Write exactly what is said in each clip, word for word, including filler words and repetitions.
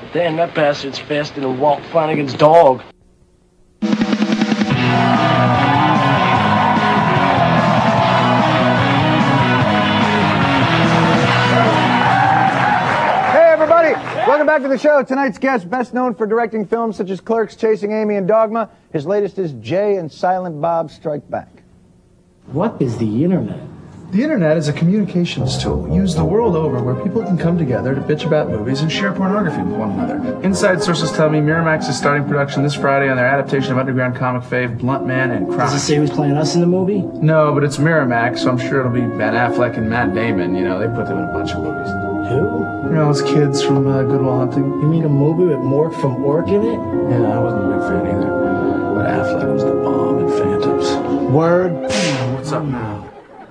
Damn, that bastard's faster than Walt Flanagan's dog. Welcome back to the show. Tonight's guest, best known for directing films such as Clerks, Chasing Amy, and Dogma. His latest is Jay and Silent Bob Strike Back. What is the internet? The internet is a communications tool used the world over where people can come together to bitch about movies and share pornography with one another. Inside sources tell me Miramax is starting production this Friday on their adaptation of underground comic fave Blunt Man and Croc. Does it say who's playing us in the movie? No, but it's Miramax, so I'm sure it'll be Ben Affleck and Matt Damon. You know, they put them in a bunch of movies. Who? You know, those kids from uh, Good Will Hunting. You mean a movie with Mork from Ork in it? Yeah, I wasn't a big fan either. But Affleck was the bomb in Phantoms. Word. What's up now?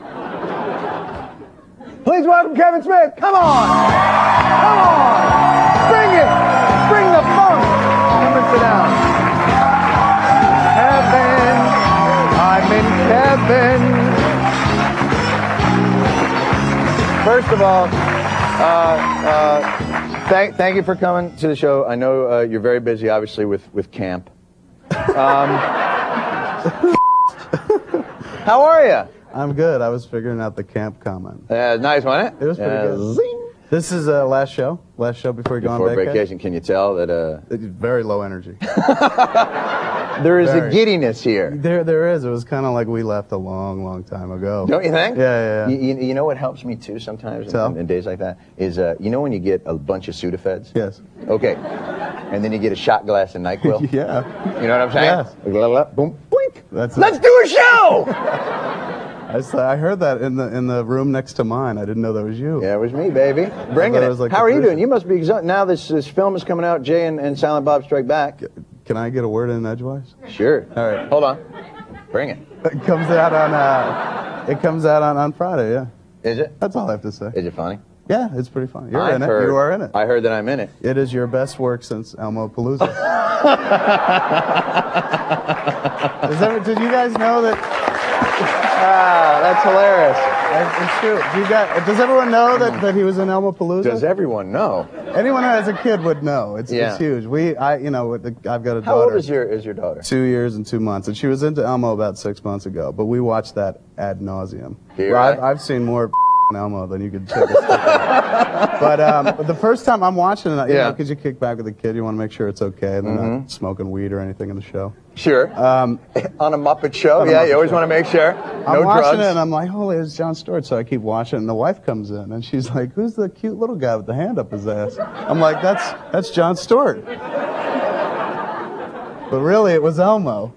Please welcome Kevin Smith. Come on. Come on. Bring it. Bring the funk. Come and sit down. Heaven. I'm in heaven. First of all, uh, uh, thank, thank you for coming to the show. I know uh, you're very busy, obviously, with, with camp. Um, how are you? I'm good. I was figuring out the camp comment. Uh, nice, wasn't it? It was pretty uh, good. Zing. This is uh, last show. Last show before you go Before on vacation. vacation. Can you tell that? Uh, It's very low energy. there is Very. a giddiness here. There, there is. It was kind of like we left a long, long time ago. Don't you think? Yeah, yeah, yeah. You, you, you know what helps me too sometimes Tell. in, in days like that is uh, you know when you get a bunch of Sudafeds. Yes. Okay. And then you get a shot glass of NyQuil. Yeah. You know what I'm saying? Yes. Blah, blah, blah, boom, boink. That's Let's it. do a show. I, saw, I heard that in the in the room next to mine. I didn't know that was you. Yeah, it was me, baby. Bringing thought it. it was like How the are you producer. doing? You must be exhausted. Now this, this film is coming out, Jay and, and Silent Bob Strike Back. Can I get a word in edgewise? Sure. All right. Hold on. Bring it. It comes out on uh, it comes out on, on Friday. Yeah. Is it? That's all I have to say. Is it funny? Yeah, it's pretty fun. You're I've in it. heard, You are in it. I heard that I'm in it. It is your best work since Elmo Palooza. Is that, did you guys know that? Ah, that's hilarious. It's true. Do you got, does everyone know that, that he was in Elmo Palooza? Does everyone know? Anyone who has a kid would know. It's, Yeah. it's huge. We, I, you know, with the, I've got a How daughter. old is your is your daughter? Two years and two months, and she was into Elmo about six months ago. But we watched that ad nauseum. Here, Well, I've, right? I've seen more Elmo than you could take a stick at. But um, but the first time I'm watching it, you Yeah. know, because you kick back with the kid, you want to make sure it's okay, and they're not smoking weed or anything in the show. Sure. Um, On a Muppet show, On a yeah, Muppet you always show. want to make sure. I'm No watching drugs. it and I'm like, holy, it's Jon Stewart. So I keep watching it, and the wife comes in and she's like, who's the cute little guy with the hand up his ass? I'm like, that's that's Jon Stewart. But really, it was Elmo.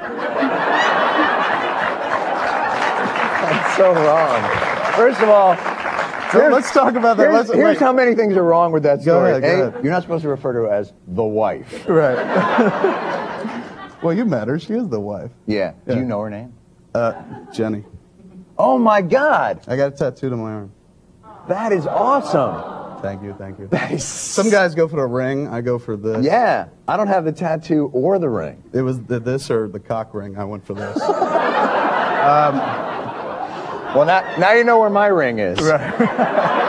That's so wrong. First of all, So here's- let's talk about that. Here's, Let's, here's wait. how many things are wrong with that Go story. ahead, go A, ahead. you're not supposed to refer to her as the wife. Right. Well, you met her. She is the wife. Yeah. Do Yeah. you know her name? Uh, Jenny. Oh my God, I got a tattoo to my arm. that is awesome. Thank you, thank you. That is Some guys go for the ring. I go for this. Yeah, I don't have the tattoo or the ring. It was the, this or the cock ring. I went for this. Well, now, now you know where my ring is. Right.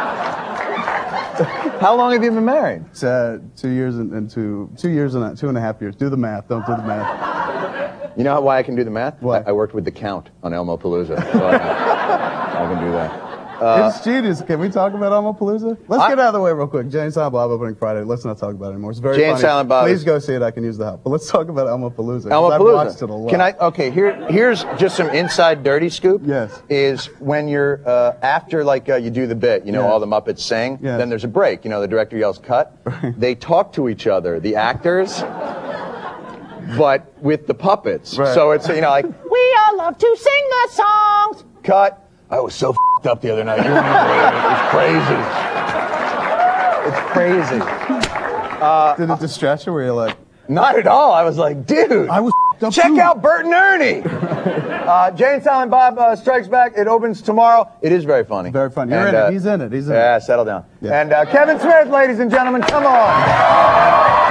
How long have you been married? It's uh, two years and, and two, two years and a, two and a half years. Do the math. Don't do the math. You know why I can do the math? Why? I, I worked with the Count on Elmo Palooza. So I, I can do that. Uh, it's genius. Can we talk about Elmo Palooza? Let's I- get out of the way real quick. Jay and Silent Bob opening Friday. Let's not talk about it anymore. It's very Jay and funny. Silent Bob Please is- go see it. I can use the help. But let's talk about Elmo Palooza. Elmo I've Palooza. watched it a lot. Can I? Okay, here, here's just some inside dirty scoop. Yes. Is when you're uh, after like uh, you do the bit, you know, Yes. all the Muppets sing. Yes. Then there's a break. You know, the director yells cut. Right. They talk to each other, the actors, but with the puppets. Right. So it's you know like we all love to sing the songs. Cut. I was so f***ed up the other night. You weren't believe it. It was crazy. It's crazy. Did it distract you? Where you're like, Not at all. I was like, dude. I was f***ed up Check too. out Bert and Ernie. uh, Jay and Silent Bob uh, Strikes Back. It opens tomorrow. It is very funny. Very funny. You're And, in uh, it. He's in it. He's in yeah, it. settle down. Yeah. And uh, Kevin Smith, ladies and gentlemen, come on.